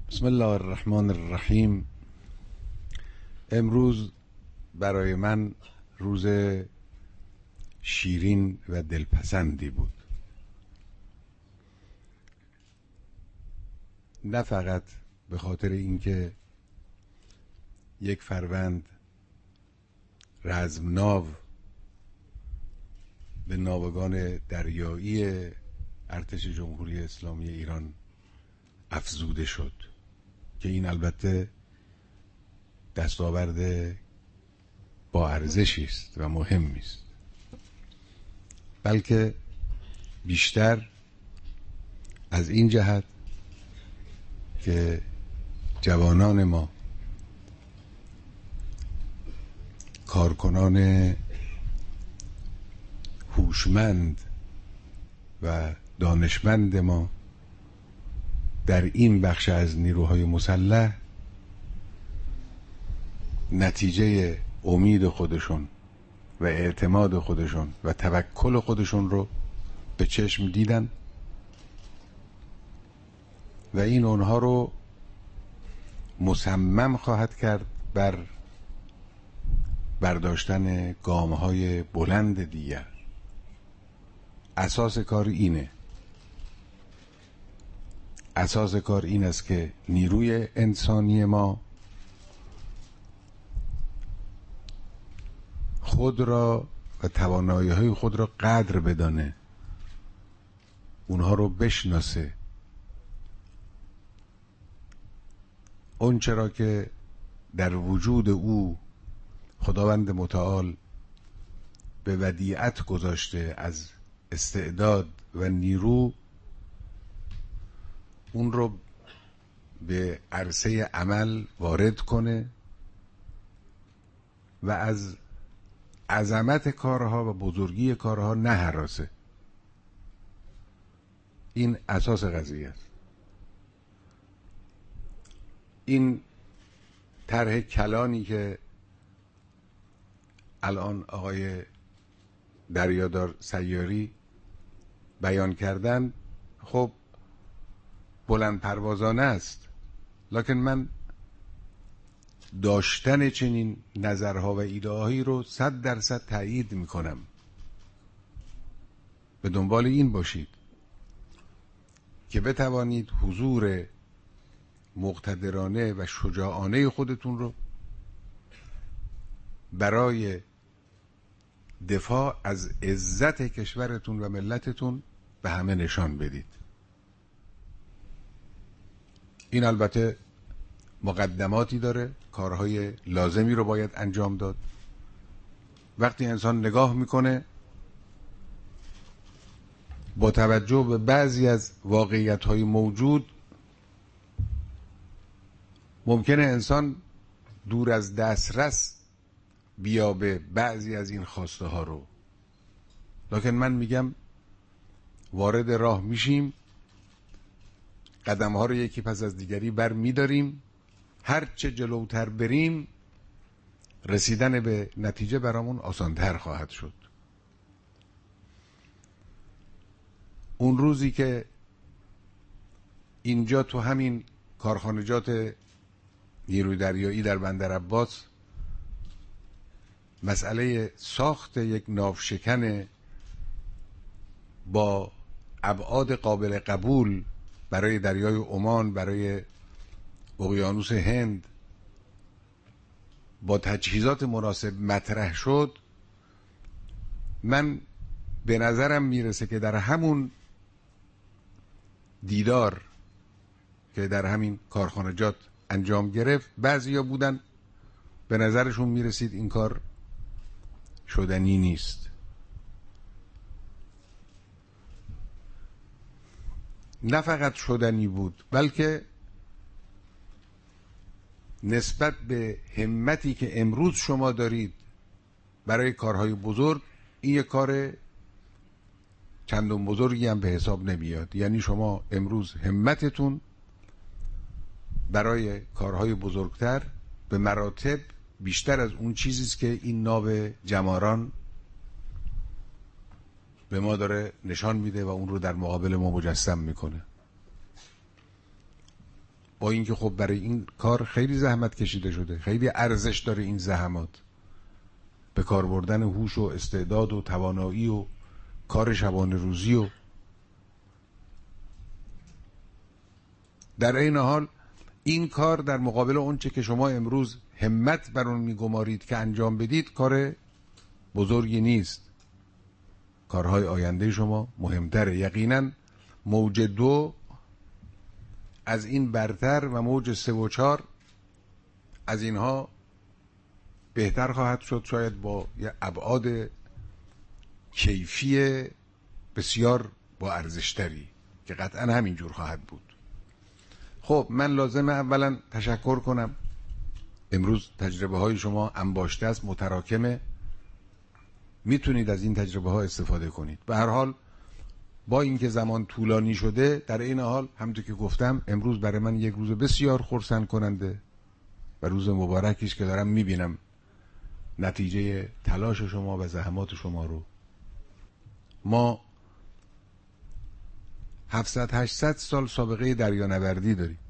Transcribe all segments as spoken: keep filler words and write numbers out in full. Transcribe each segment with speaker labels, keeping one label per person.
Speaker 1: بسم الله الرحمن الرحیم. امروز برای من روز شیرین و دلپسندی بود، نه فقط به خاطر اینکه یک فروند رزمناو به ناوگان دریایی ارتش جمهوری اسلامی ایران افزوده شد که این البته دستاورد با ارزشی است و مهمی است، بلکه بیشتر از این جهت که جوانان ما، کارکنان هوشمند و دانشمند ما در این بخش از نیروهای مسلح نتیجه امید خودشون و اعتماد خودشون و توکل خودشون رو به چشم دیدن و این اونها رو مصمم خواهد کرد بر برداشتن گام‌های بلند دیگر. اساس کار اینه اساس کار این است که نیروی انسانی ما خود را و توانایی‌های خود را قدر بدانه، اونها رو بشناسه، اون چرا که در وجود او خداوند متعال به ودیعت گذاشته از استعداد و نیرو، اون رو به عرصه عمل وارد کنه و از عظمت کارها و بزرگی کارها نهراسه. این اساس قضیه است. این طرح کلانی که الان آقای دریادار سیاری بیان کردن خب بلند پروازانه است، لکن من داشتن چنین نظرها و ایده‌هایی رو صد درصد تایید میکنم. به دنبال این باشید که بتوانید حضور مقتدرانه و شجاعانه خودتون رو برای دفاع از عزت کشورتون و ملتتون به همه نشان بدید. این البته مقدماتی داره، کارهای لازمی رو باید انجام داد. وقتی انسان نگاه میکنه با توجه به بعضی از واقعیت‌های موجود، ممکنه انسان دور از دسترس بیابه بعضی از این خواسته ها رو، لکن من میگم وارد راه میشیم، قدم ها رو یکی پس از دیگری بر میداریم، هر چه جلوتر بریم رسیدن به نتیجه برامون آسانتر خواهد شد. اون روزی که اینجا تو همین کارخانجات نیروی دریایی در بندر عباس مسئله ساخت یک ناوشکن با ابعاد قابل قبول برای دریای عمان، برای اقیانوس هند با تجهیزات مناسب مطرح شد، من به نظرم میرسه که در همون دیدار که در همین کارخانجات انجام گرفت، بعضیا بودن به نظرشون میرسید این کار شدنی نیست. نه فقط شدنی بود، بلکه نسبت به همتی که امروز شما دارید برای کارهای بزرگ، این یک کار چندان بزرگی هم به حساب نمیاد. یعنی شما امروز همتتون برای کارهای بزرگتر به مراتب بیشتر از اون چیزیست که این ناو جماران به ما داره نشان میده و اون رو در مقابل ما مجسم میکنه. با اینکه خب برای این کار خیلی زحمت کشیده شده، خیلی ارزش داره این زحمات، به کار بردن هوش و استعداد و توانایی و کار شبانه روزی، و در این حال این کار در مقابل اونچه که شما امروز همت بر اون میگمارید که انجام بدید کار بزرگی نیست. کارهای آینده شما مهمتره. یقینا موج دو از این برتر و موج سه و چهار از اینها بهتر خواهد شد، شاید با یه ابعاد کیفی بسیار با ارزشتری که قطعا همینجور خواهد بود. خب من لازمه اولا تشکر کنم. امروز تجربه های شما انباشته است، متراکمه، میتونید از این تجربه ها استفاده کنید. به هر حال با اینکه زمان طولانی شده، در این حال همونطور که گفتم امروز برای من یک روز بسیار خرسند کننده و روز مبارکی است که دارم میبینم نتیجه تلاش شما و زحمات شما رو. ما هفتصد هشتصد سال سابقه دریانوردی داریم.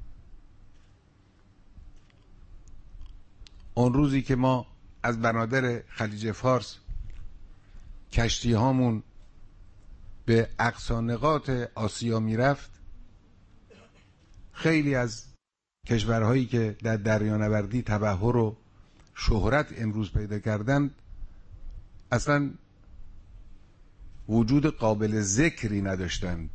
Speaker 1: اون روزی که ما از بنادر خلیج فارس کشتی هامون به اقصی نقاط آسیا میرفت، خیلی از کشورهایی که در دریانوردی تبحر و شهرت امروز پیدا کردند اصلا وجود قابل ذکری نداشتند.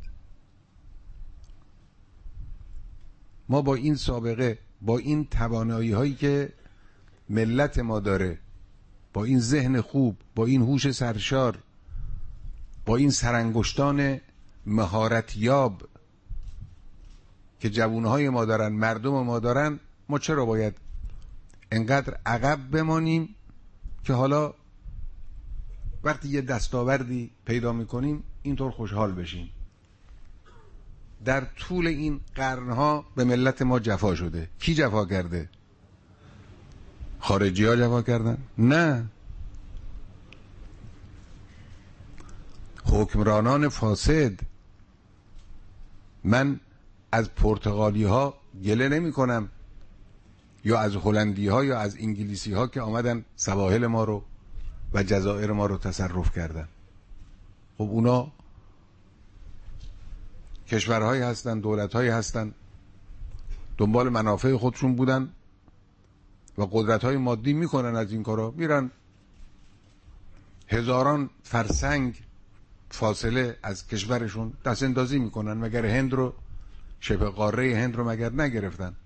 Speaker 1: ما با این سابقه، با این توانایی هایی که ملت ما داره، با این ذهن خوب، با این هوش سرشار، با این سرانگشتان مهارت یاب که جوانهای ما دارن، مردم ما دارن، ما چرا باید انقدر عقب بمانیم که حالا وقتی یه دستاوردی پیدا میکنیم اینطور خوشحال بشیم؟ در طول این قرنها به ملت ما جفا شده. کی جفا کرده؟ خارجی ها جفا کردن؟ نه، حکمرانان فاسد. من از پرتغالی ها گله نمی کنم، یا از هلندی ها یا از انگلیسی ها که آمدن سواحل ما رو و جزایر ما رو تصرف کردن. خب اونا کشورهایی هستن، دولتهایی هستن، دنبال منافع خودشون بودن و قدرت‌های مادی میکنن از این کارا، میرن هزاران فرسنگ فاصله از کشورشون دست اندازی میکنن. مگر هند رو، شبه قاره هند رو مگر نگرفتن؟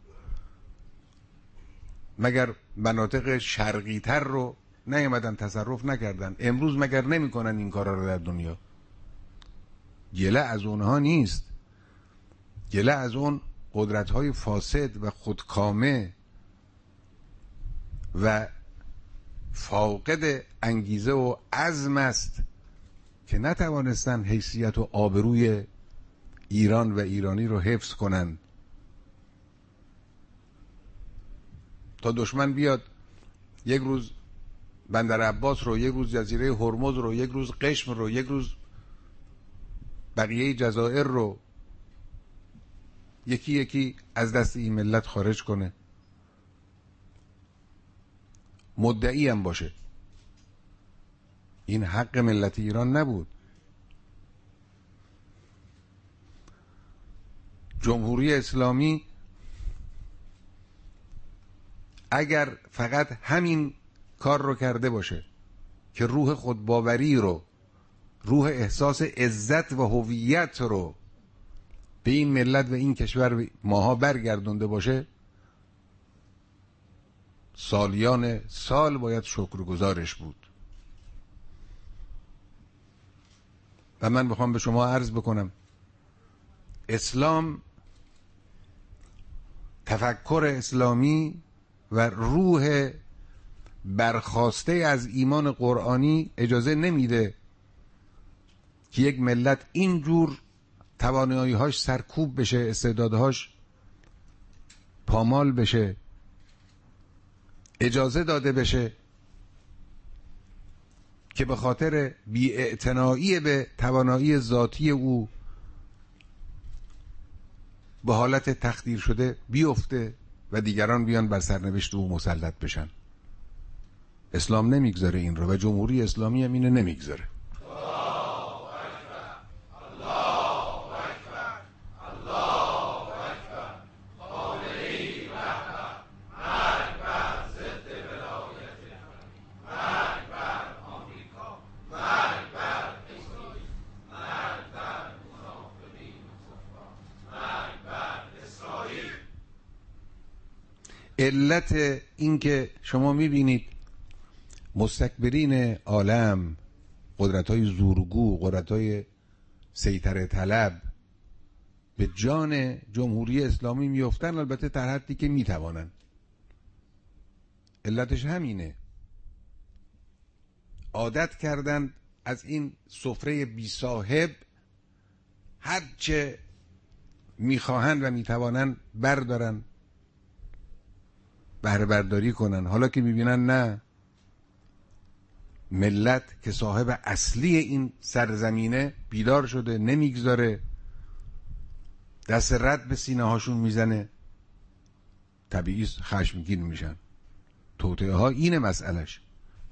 Speaker 1: مگر مناطق شرقی تر رو نیامدن تصرف نکردن؟ امروز مگر نمیکنن این کارا رو در دنیا؟ گله از اونها نیست، گله از اون قدرت‌های فاسد و خودکامه و فاقد انگیزه و عزم است که نتوانستن حیثیت و آبروی ایران و ایرانی رو حفظ کنن. تا دشمن بیاد یک روز بندر عباس رو، یک روز جزیره هرمز رو، یک روز قشم رو، یک روز بقیه جزایر رو یکی یکی از دست این ملت خارج کنه، مدعی هم باشه، این حق ملت ایران نبود. جمهوری اسلامی اگر فقط همین کار رو کرده باشه که روح خودباوری رو، روح احساس عزت و هویت رو به این ملت و این کشور ماها برگردونده باشه، سالیان سال باید شکرگزارش بود. و من بخوام به شما عرض بکنم، اسلام، تفکر اسلامی و روح برخاسته از ایمان قرآنی اجازه نمیده که یک ملت اینجور توانایی‌هاش سرکوب بشه، استعدادهاش پامال بشه، اجازه داده بشه که به خاطر بی‌اعتنایی به توانایی ذاتی او به حالت تخدیر شده بیفته و دیگران بیان بر سرنوشت او مسلط بشن. اسلام نمیگذاره این رو و جمهوری اسلامی هم اینو نمیگذاره. علت این که شما میبینید مستکبرین عالم، قدرت‌های زورگو، قدرت‌های سیطره طلب به جان جمهوری اسلامی میافتن، البته در حدی که میتوانن. علتش همینه، عادت کردند از این سفره بی صاحب هرچه میخواهند و میتوانند بردارن، بهره برداری کنن. حالا که میبینن نه، ملت که صاحب اصلی این سرزمینه بیدار شده، نمیگذاره، دست رد به سینه هاشون میزنه، طبیعی خشمگین میشن. توطئه ها اینه مسئلش.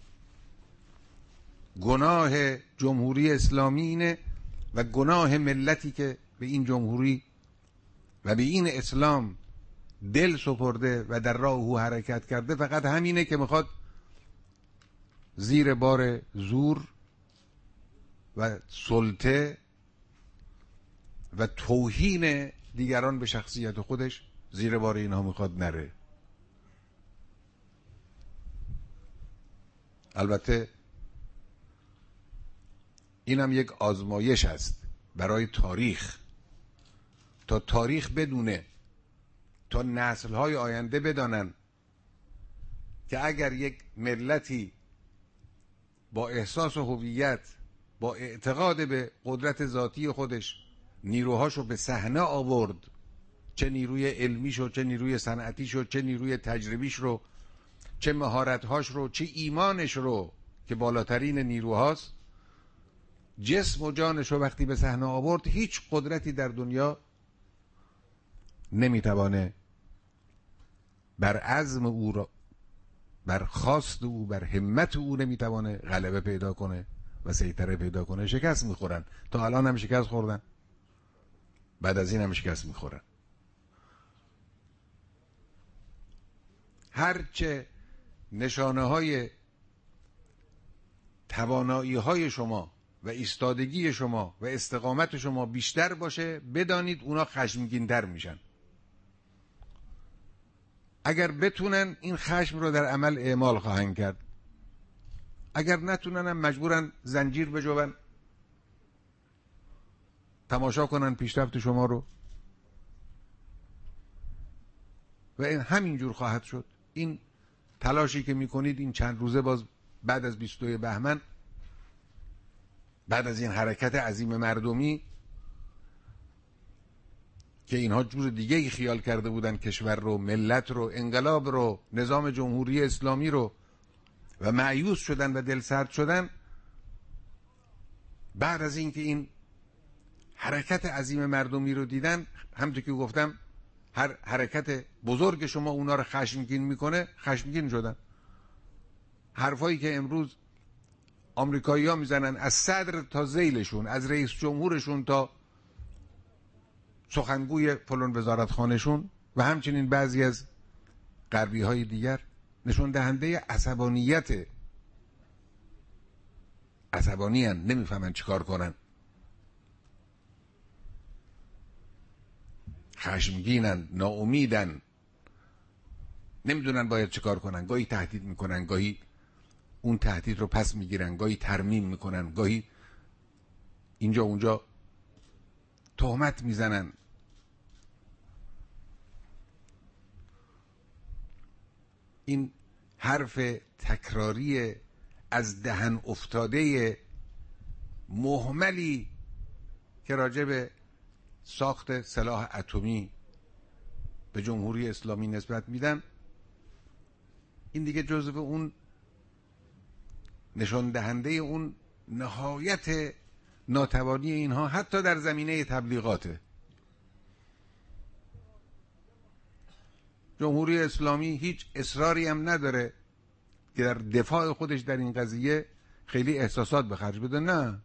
Speaker 1: گناه جمهوری اسلامی اینه و گناه ملتی که به این جمهوری و به این اسلام دل سپرده و در راه او حرکت کرده، فقط همینه که میخواد زیر بار زور و سلطه و توهین دیگران به شخصیت خودش زیر بار اینها میخواد نره. البته اینم یک آزمایش است برای تاریخ، تا تاریخ بدونه، تا نسل‌های آینده بدانن که اگر یک ملتی با احساس و هویت، با اعتقاد به قدرت ذاتی خودش نیروهاشو به صحنه آورد، چه نیروی علمیش رو، چه نیروی صنعتیش رو، چه نیروی تجربیش رو، چه مهارت‌هاش رو، چه ایمانش رو که بالاترین نیروهاست، جسم و جانش رو وقتی به صحنه آورد، هیچ قدرتی در دنیا نمیتوانه بر عزم او را، بر خواست او، بر همت او نمیتوانه غلبه پیدا کنه و سیطره پیدا کنه. شکست میخورن. تا الان هم شکست خوردن، بعد از این هم شکست میخورن. هرچه نشانه های توانایی های شما و ایستادگی شما و استقامت شما بیشتر باشه، بدانید اونا خشمگین در میشن. اگر بتونن این خشم رو در عمل اعمال خواهند کرد، اگر نتونن هم مجبورن زنجیر بجوبن، تماشا کنن پیشرفت شما رو و این همینجور خواهد شد. این تلاشی که میکنید این چند روزه، باز بعد از بیست و دو بهمن، بعد از این حرکت عظیم مردمی که اینها جور دیگه ای خیال کرده بودن کشور رو، ملت رو، انقلاب رو، نظام جمهوری اسلامی رو، و مایوس شدن و دل سرد شدن، بعد از اینکه این حرکت عظیم مردمی رو دیدن، همونطور که گفتم هر حرکت بزرگ شما اونا رو خشمگین میکنه، خشمگین شدن. حرفایی که امروز آمریکایی‌ها میزنن، از صدر تا ذیلشون، از رئیس جمهورشون تا سخنگوی فلان وزارتخانهشون و همچنین بعضی از غربی های دیگر، نشون دهنده عصبانیت، عصبانیان، نمیفهمن چیکار کنن، خشمگینن، ناامیدن، نمیدونن باید چیکار کنن. گاهی تهدید میکنن، گاهی اون تهدید رو پس میگیرن، گاهی ترمیم میکنن، گاهی اینجا اونجا تهمت میزنن. این حرف تکراری از دهن افتاده مهملی که راجع به ساخت سلاح اتمی به جمهوری اسلامی نسبت میدن، این دیگه جزو اون نشان دهنده اون نهایت ناتوانی اینها حتی در زمینه تبلیغاته. جمهوری اسلامی هیچ اصراری هم نداره که در دفاع خودش در این قضیه خیلی احساسات به خرج بده. نه،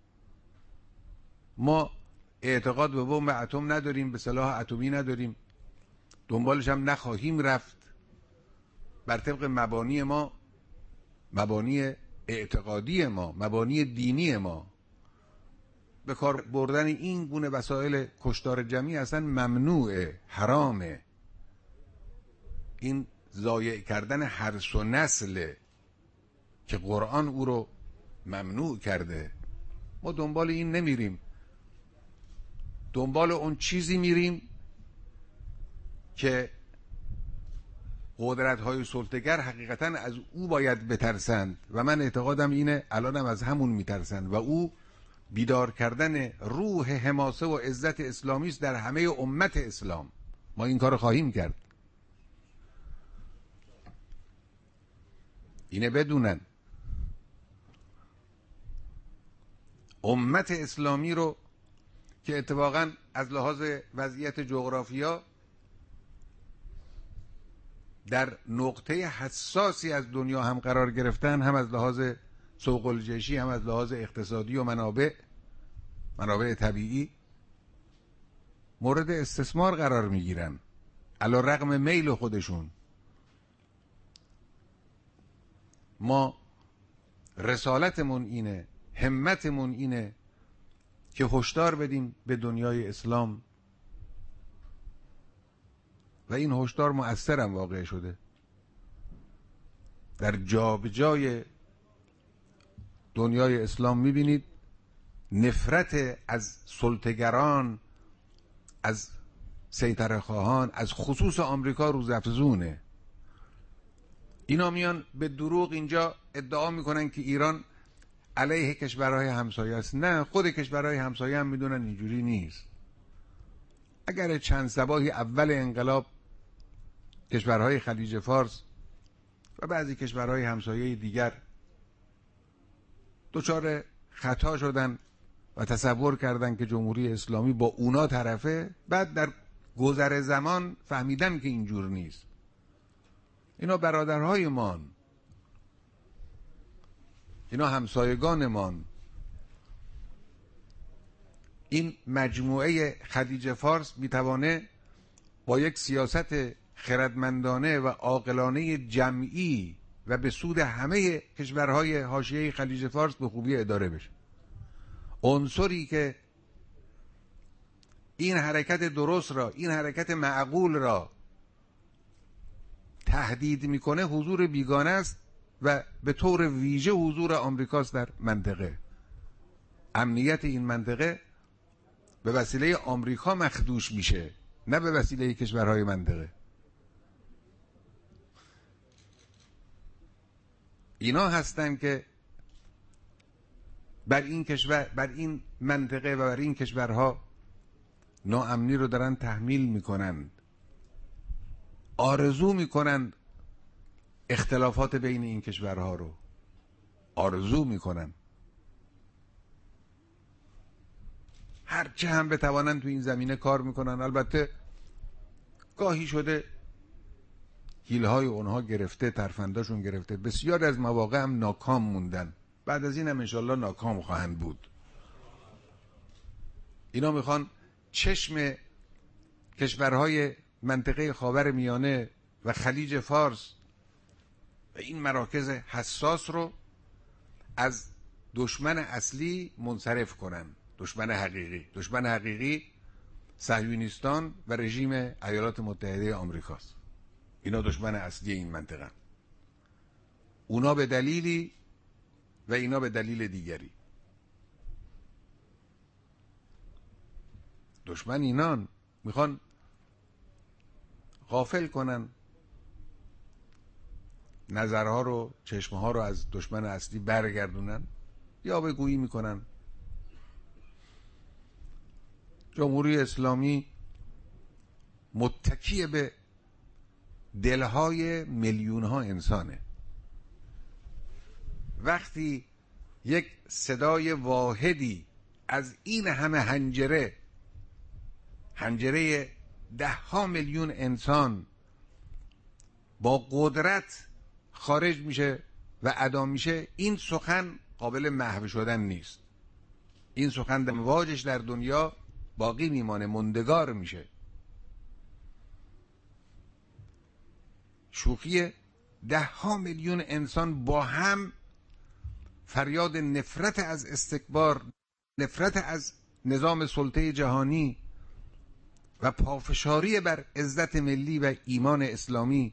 Speaker 1: ما اعتقاد به بمب اتم نداریم، به سلاح اتمی نداریم، دنبالش هم نخواهیم رفت. بر طبق مبانی ما، مبانی اعتقادی ما، مبانی دینی ما، به کار بردن این گونه وسایل کشتار جمعی اصلا ممنوعه، حرامه. این ضایع کردن هرس و نسله که قرآن او رو ممنوع کرده. ما دنبال این نمیریم، دنبال اون چیزی میریم که قدرت‌های سلطه‌گر حقیقتاً از او باید بترسند و من اعتقادم اینه الانم از همون میترسند و او بیدار کردن روح حماسه و عزت اسلامی است در همه امت اسلام. ما این کار خواهیم کرد، اینه بدونن. امت اسلامی رو که اتفاقاً از لحاظ وضعیت جغرافیا در نقطه حساسی از دنیا هم قرار گرفتن، هم از لحاظ سوق الجیشی، هم از لحاظ اقتصادی و منابع منابع طبیعی مورد استثمار قرار میگیرن علی رغم میل خودشون. ما رسالتمون اینه، همتمون اینه که هشدار بدیم به دنیای اسلام و این هشدار مؤثرم واقع شده. در جا به جای دنیای اسلام میبینید نفرت از سلطه‌گران، از سیطره خواهان، از خصوص آمریکا روزافزونه. اینا میان به دروغ اینجا ادعا میکنن که ایران علیه کشورهای همسایه است. نه، خود کشورهای همسایه هم میدونن اینجوری نیست. اگر چند صباحی اول انقلاب کشورهای خلیج فارس و بعضی کشورهای همسایه دیگر دچار خطا شدن و تصور کردن که جمهوری اسلامی با اونا طرفه، بعد در گذر زمان فهمیدن که اینجور نیست. اینا برادرهای مان، اینا همسایگانمان. این مجموعه خلیج فارس میتوانه با یک سیاست خردمندانه و عاقلانه جمعی و به سود همه کشورهای حاشیه خلیج فارس به خوبی اداره بشه. عنصری که این حرکت درست را، این حرکت معقول را تهدید میکنه حضور بیگانه است و به طور ویژه حضور آمریکاست در منطقه. امنیت این منطقه به وسیله آمریکا مخدوش میشه، نه به وسیله کشورهای منطقه. اینا هستن که بر این کشور، بر این منطقه و بر این کشورها ناامنی رو دارن تحمیل میکنند، آرزو میکنند اختلافات بین این کشورها رو آرزو میکنن. هرچه هم بتوانند تو این زمینه کار میکنن. البته گاهی شده حیلهای اونها گرفته، ترفنداشون گرفته، بسیار از مواقع هم ناکام موندن. بعد از این هم انشالله ناکام خواهند بود. اینا میخوان چشم کشورهای منطقه خاور میانه و خلیج فارس و این مراکز حساس رو از دشمن اصلی منصرف کنن. دشمن حقیقی دشمن حقیقی صهیونیستان و رژیم ایالات متحده آمریکاست. اینا دشمن اصلی این منطقه، اونا به دلیلی و اینا به دلیل دیگری. دشمن اینان میخوان غافل کنن نظرها رو، چشمها رو از دشمن اصلی برگردونن یا بگویی میکنن. جمهوری اسلامی متکی به دلهای میلیون ها انسانه. وقتی یک صدای واحدی از این همه حنجره، حنجره ده ها میلیون انسان با قدرت خارج میشه و ادا میشه، این سخن قابل محو شدن نیست. این سخن در مواجش در دنیا باقی میمانه، مندگار میشه. شوخی ده ها میلیون انسان با هم فریاد نفرت از استکبار، نفرت از نظام سلطه جهانی و پافشاری بر عزت ملی و ایمان اسلامی،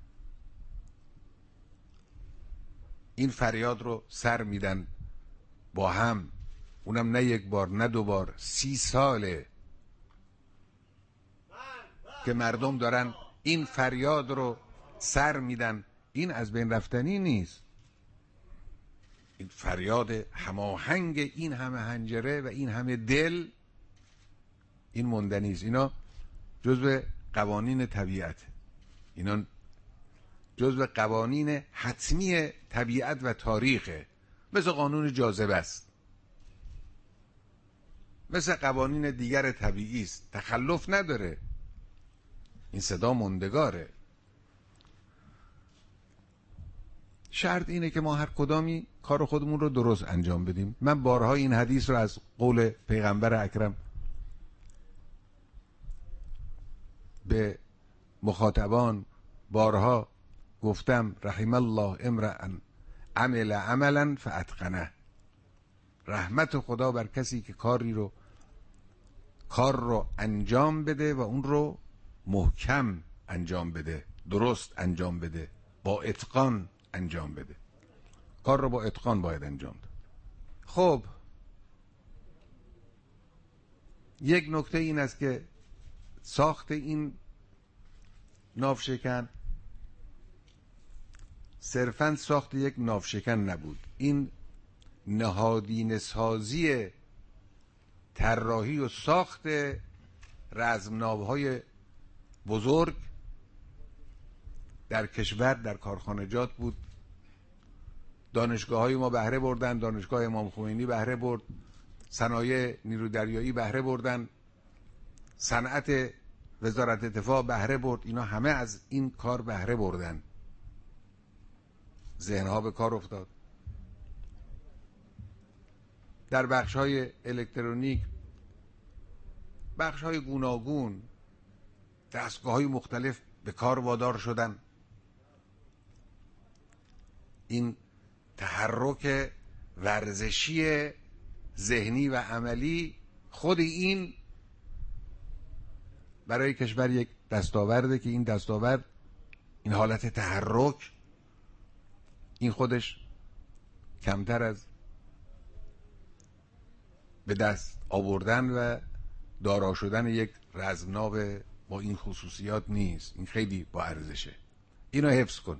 Speaker 1: این فریاد رو سر میدن با هم. اونم نه یک بار نه دو بار، سی ساله که مردم دارن این فریاد رو سر میدن. این از بین رفتنی نیست. این فریاد هماهنگ این همه حنجره و این همه دل، این موندنی است. اینا جزو قوانین طبیعت، اینا جزو قوانین حتمی طبیعت و تاریخه. مثل قانون جاذبه است، مثل قوانین دیگر طبیعی است، تخلف نداره. این صدا موندگاره. شرط اینه که ما هر کدامی کار خودمون رو درست انجام بدیم. من بارها این حدیث رو از قول پیغمبر اکرم به مخاطبان بارها گفتم: رحم الله امرأ عمل عملا فاتقنه. رحمت خدا بر کسی که کاری رو کار رو انجام بده و اون رو محکم انجام بده، درست انجام بده، با اتقان انجام بده. کار رو با اتقان باید انجام داد. خب یک نکته این است که ساخت این ناوشکن صرفاً ساخت یک ناوشکن نبود. این نهادینه سازی طراحی و ساخت رزمناوهای بزرگ در کشور، در کارخانجات بود. دانشگاه های ما بهره بردن، دانشگاه امام خمینی بهره برد، صنایع نیرو دریایی بهره بردن، صنعت وزارت دفاع بهره برد. اینا همه از این کار بهره بردن. ذهنها به کار افتاد. در بخش های الکترونیک، بخش های گوناگون، دستگاه های مختلف به کار وادار شدن. این تحرک ورزشی ذهنی و عملی، خود این برای کشور یک دستاورده که این دستاورد، این حالت تحرک، این خودش کمتر از به دست آوردن و دارا شدن یک رزمناو با این خصوصیات نیست. این خیلی با ارزشه. اینو حفظ کنید.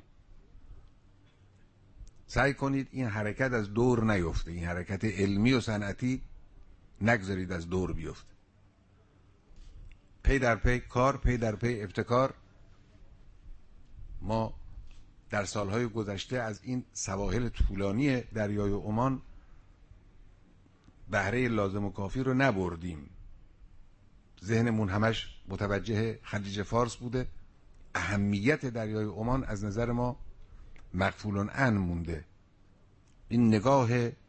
Speaker 1: سعی کنید این حرکت از دور نیفته. این حرکت علمی و صنعتی نگذارید از دور بیفته. پی در پی کار، پی در پی ابتکار. ما در سالهای گذشته از این سواحل طولانی دریای عمان بهره لازم و کافی رو نبردیم. ذهنمون همش متوجه خلیج فارس بوده. اهمیت دریای عمان از نظر ما مغفول عن مونده. این نگاه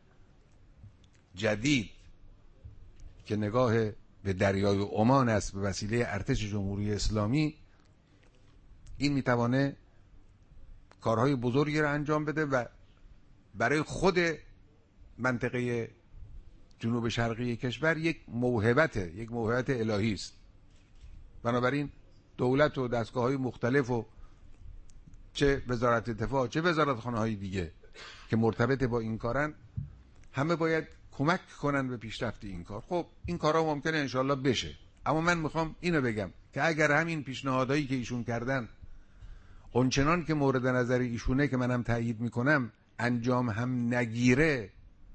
Speaker 1: جدید که نگاه به دریای عمان است به وسیله ارتش جمهوری اسلامی، این میتوانه کارهای بزرگی را انجام بده و برای خود منطقه جنوب شرقی کشور یک موهبت یک موهبت الهی است. بنابراین دولت و دستگاه‌های مختلف و چه وزارت دفاع چه وزارتخانه های دیگه که مرتبط با این کارن، همه باید کمک کنن به پیشرفت این کار. خب این کارها ممکنه انشالله بشه، اما من میخوام اینو بگم که اگر همین پیشنهادهایی که ایشون کردن اونچنان که مورد نظر ایشونه که منم تایید میکنم انجام هم نگیره،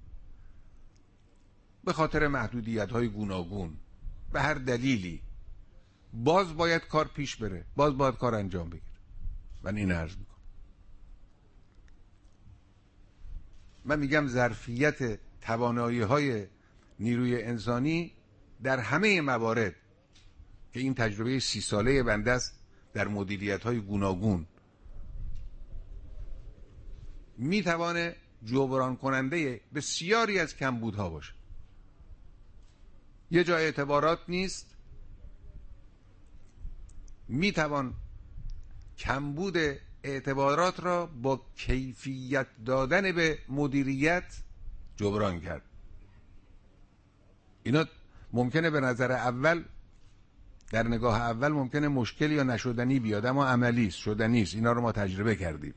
Speaker 1: به خاطر محدودیت های گوناگون به هر دلیلی، باز باید کار پیش بره، باز باید کار انجام بگیره. من این عرض میکنم. من میگم ظرفیت توانایی های نیروی انسانی در همه موارد که این تجربه سی ساله بنده است در مدیریت های گوناگون میتوانه جبران کننده بسیاری از کمبودها باشه. یه جا اعتبارات نیست، میتوان کمبود اعتبارات را با کیفیت دادن به مدیریت جبران کرد. اینا ممکنه به نظر اول، در نگاه اول ممکنه مشکل یا نشدنی بیاد، اما عملی است، شدنی است. اینا رو ما تجربه کردیم،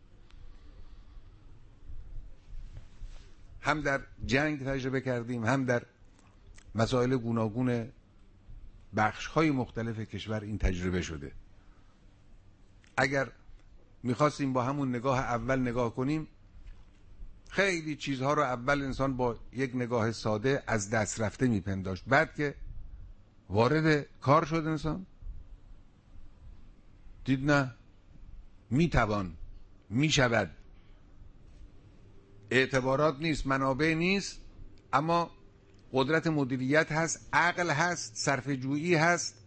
Speaker 1: هم در جنگ تجربه کردیم، هم در مسائل گوناگون بخش‌های مختلف کشور این تجربه شده. اگر میخواستیم با همون نگاه اول نگاه کنیم، خیلی چیزها رو اول انسان با یک نگاه ساده از دست رفته میپنداشت. بعد که وارد کار شد انسان دید نه، میتوان، میشود. اعتبارات نیست، منابع نیست، اما قدرت مدیریت هست، عقل هست، صرفه جویی هست،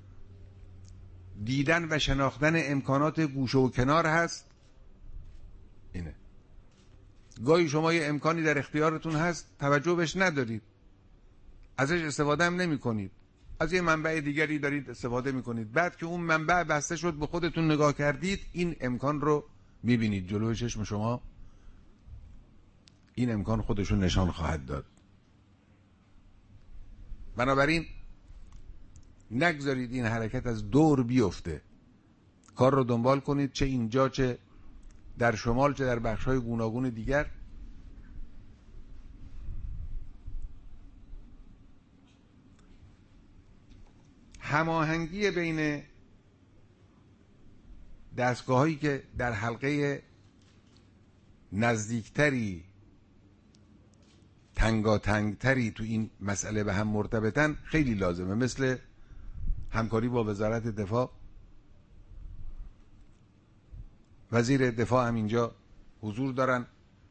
Speaker 1: دیدن و شناختن امکانات گوشه و کنار هست. اینه. گاهی شما یه امکانی در اختیارتون هست، توجه بهش ندارید، ازش استفاده هم نمی کنید، از یه منبع دیگری دارید استفاده می کنید. بعد که اون منبع بسته شد، به خودتون نگاه کردید، این امکان رو می بینید جلوی چشم شما، این امکان خودشون نشان خواهد داد. بنابراین نگذارید این حرکت از دور بیفته، کار رو دنبال کنید، چه اینجا، چه در شمال، چه در بخش‌های گوناگون دیگر. هماهنگی بین دستگاه‌هایی که در حلقه نزدیکتری، تنگاتنگتری تو این مسئله به هم مرتبطن خیلی لازمه، مثل همکاری با وزارت دفاع. وزیر دفاع هم اینجا حضور دارن،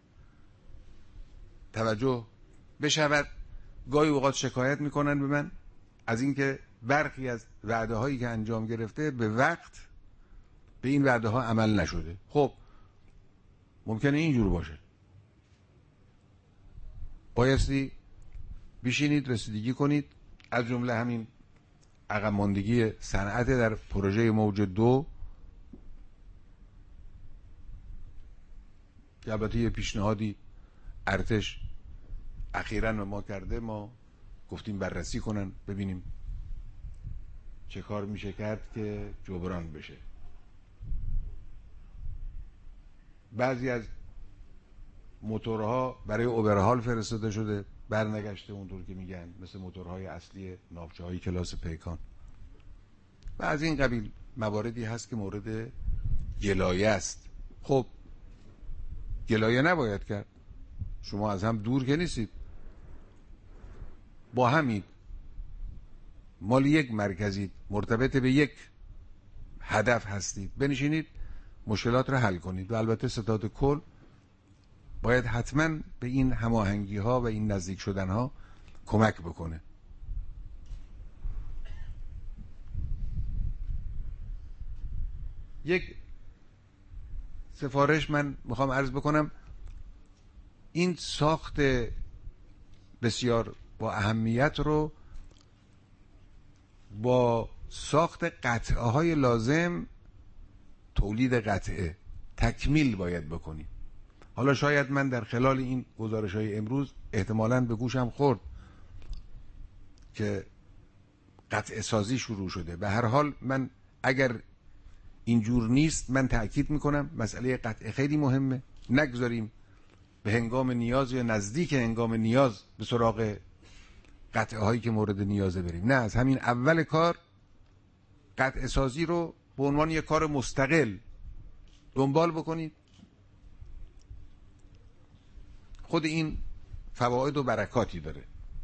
Speaker 1: توجه بشود. گاهی اوقات شکایت میکنن به من از اینکه برخی از وعده هایی که انجام گرفته به وقت به این وعده ها عمل نشده. خب ممکنه اینجور باشه، بایستی بشینید رسیدگی کنید، از جمله همین عقب ماندگی صنعت در پروژه موج دو که البته یه پیشنهادی ارتش اخیراً به ما کرده، ما گفتیم بررسی کنن ببینیم چه کار میشه کرد که جبران بشه. بعضی از موتورها برای اوورهال فرستاده شده، برنگشته اونطور که میگن، مثل موتورهای اصلی ناوچه‌های کلاس پیکان. و از این قبیل مواردی هست که مورد گلایه است. خب گلایه نباید کرد، شما از هم دور که نیستید، با همید، مال یک مرکزید، مرتبط به یک هدف هستید، بنشینید مشکلات رو حل کنید. و البته ستاد کل باید حتما به این هماهنگی ها و این نزدیک شدن ها کمک بکنه. یک سفارش من میخوام عرض بکنم، این ساخت بسیار با اهمیت رو با ساخت قطعه های لازم، تولید قطعه، تکمیل باید بکنیم. حالا شاید من در خلال این گزارش های امروز احتمالاً به گوشم خورد که قطعه سازی شروع شده. به هر حال من اگر اینجور نیست، من تأکید میکنم مسئله قطعه خیلی مهمه. نگذاریم به هنگام نیاز یا نزدیک هنگام نیاز به سراغ قطعه هایی که مورد نیازه بریم. نه، از همین اول کار قطعه سازی رو به عنوان یک کار مستقل دنبال بکنید. خود این فواید و برکاتی داره.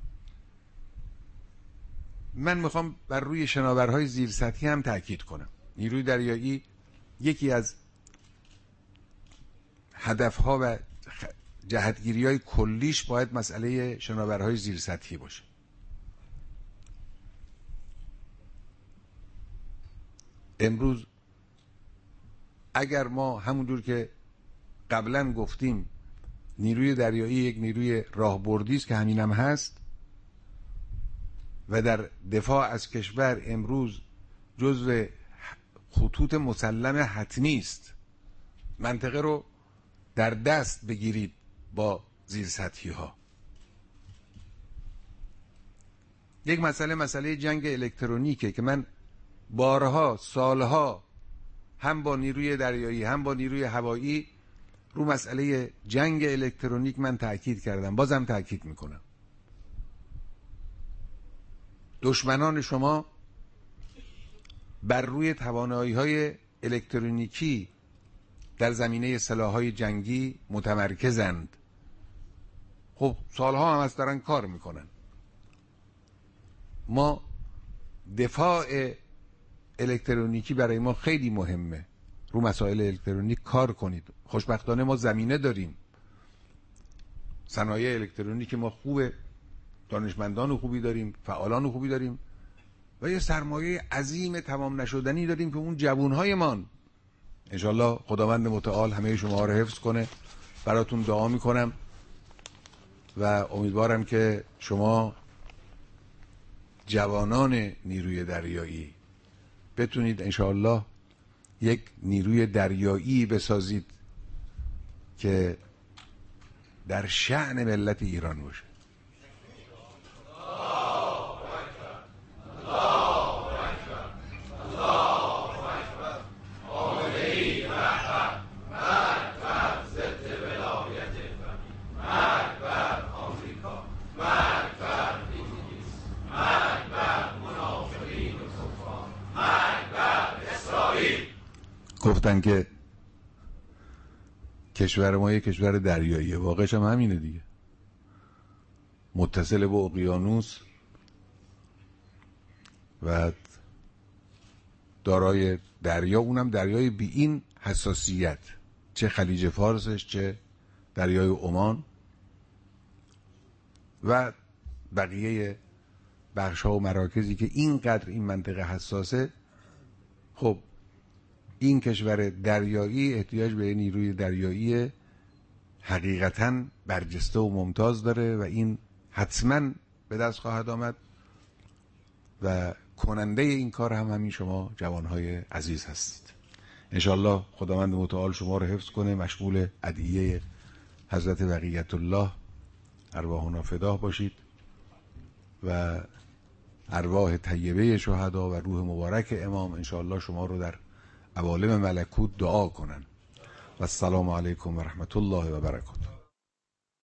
Speaker 1: من میخوام بر روی شناورهای زیرسطحی هم تأکید کنم. نیروی دریایی یکی از هدفها و جهتگیری های کلیش باید مسئله شناورهای زیرسطحی باشه. امروز اگر ما همونجور که قبلا گفتیم نیروی دریایی یک نیروی راهبردی است که همینم هست و در دفاع از کشور امروز جزو خطوط مسلم حتمی است. منطقه رو در دست بگیرید با زیرسطحی ها. یک مسئله مسئله جنگ الکترونیکه که من بارها سالها هم با نیروی دریایی هم با نیروی هوایی رو مسئله جنگ الکترونیک من تأکید کردم، بازم تأکید میکنم. دشمنان شما بر روی توانایی‌های الکترونیکی در زمینه سلاح‌های جنگی متمرکزند. خب سالها هم از دارن کار میکنن. ما دفاع الکترونیکی برای ما خیلی مهمه. رو مسائل الکترونیک کار کنید. خوشبختانه ما زمینه داریم. صنایع الکترونیک ما خوبه، دانشمندان خوبی داریم، فعالان خوبی داریم و یه سرمایه عظیم تمام نشدنی داریم که اون جوانهایمان. انشالله خداوند متعال همه شما رو حفظ کنه. براتون دعا میکنم و امیدوارم که شما جوانان نیروی دریایی بتونید انشالله یک نیروی دریایی بسازید که در شأن ملت ایران باشه. گفتن که کشور ما یک کشور دریاییه، واقعش هم همینه دیگه، متصل به اقیانوس و دارای دریا، اونم دریای بی این حساسیت، چه خلیج فارسش چه دریای عمان و بقیه بخش ها و مراکزی که اینقدر این منطقه حساسه. خب این کشور دریایی احتیاج به نیروی دریایی حقیقتاً برجسته و ممتاز داره و این حتماً به دست خواهد آمد و کننده این کار هم همین شما جوانهای عزیز هستید. انشالله خداوند متعال شما رو حفظ کنه. مشغول ادعیه حضرت بقیت الله ارواحنا فداه باشید و ارواح طیبه شهدا و روح مبارک امام انشالله شما رو در عوالم ملکوت دعا کنن. و السلام علیکم و رحمت الله و برکاته.